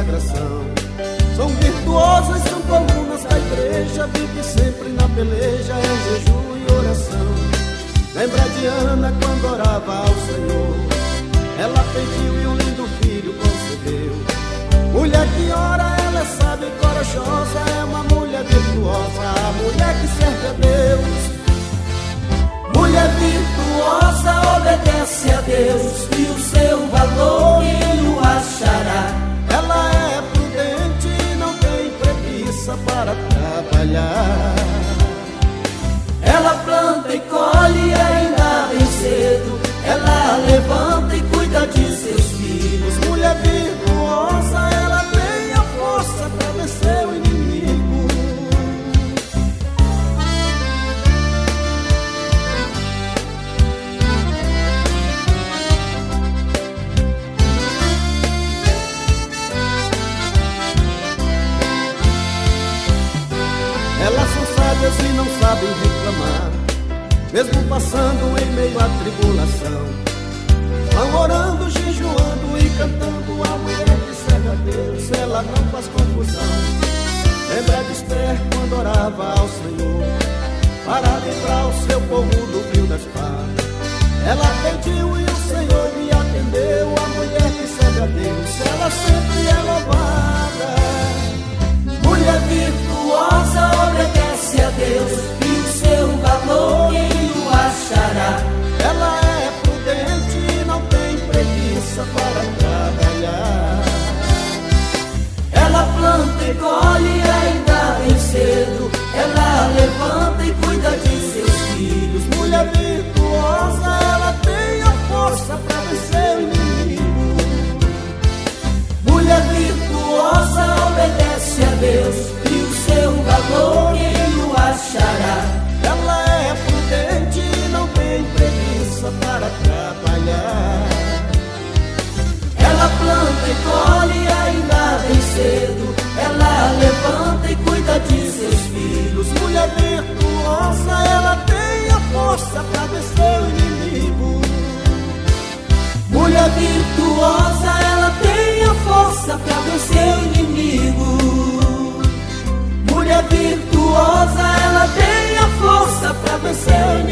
consagração. São virtuosas, são colunas da igreja, vive sempre na peleja, em jejum e oração. Lembra de Ana quando orava ao Senhor, ela pediu e um lindo filho concedeu. Mulher que ora, ela é sábia e corajosa, é uma mulher virtuosa, a mulher que serve a Deus. Mulher virtuosa, obedece a Deus, e o seu valor ele o achará. Ela é prudente e não tem preguiça para trabalhar. Ela planta e colhe ainda bem cedo, ela levanta e cuida de seus filhos. Mulher virtuosa, ela tem a força para vencer o inimigo. Elas são sábias e não sabem reclamar, mesmo passando em meio à tribulação. Vão orando, jejuando e cantando, a mulher que serve a Deus, ela não faz confusão. Lembra de Esther quando orava ao Senhor, para livrar o seu povo do fio da espada. Ela pediu e o Senhor lhe atendeu, a mulher que serve a Deus, ela sempre é louvada. Mulher virtuosa, obedece a Deus, e o seu valor ele o achará. Ela é prudente e não tem preguiça para trabalhar. Ela planta e colhe ainda bem cedo, ela levanta e cuida de seus filhos. Mulher virtuosa, ela tem a força para vencer o inimigo. Mulher virtuosa, obedece a Deus, e o seu valor ele o achará. Ela é prudente e não tem preguiça para trabalhar. Ela planta e colhe ainda bem cedo, ela levanta e cuida de seus filhos. Mulher virtuosa, ela tem a força para vencer o inimigo. Mulher virtuosa, ela tem a força para vencer o inimigo. Mulher virtuosa, ela tem a força para vencer o inimigo.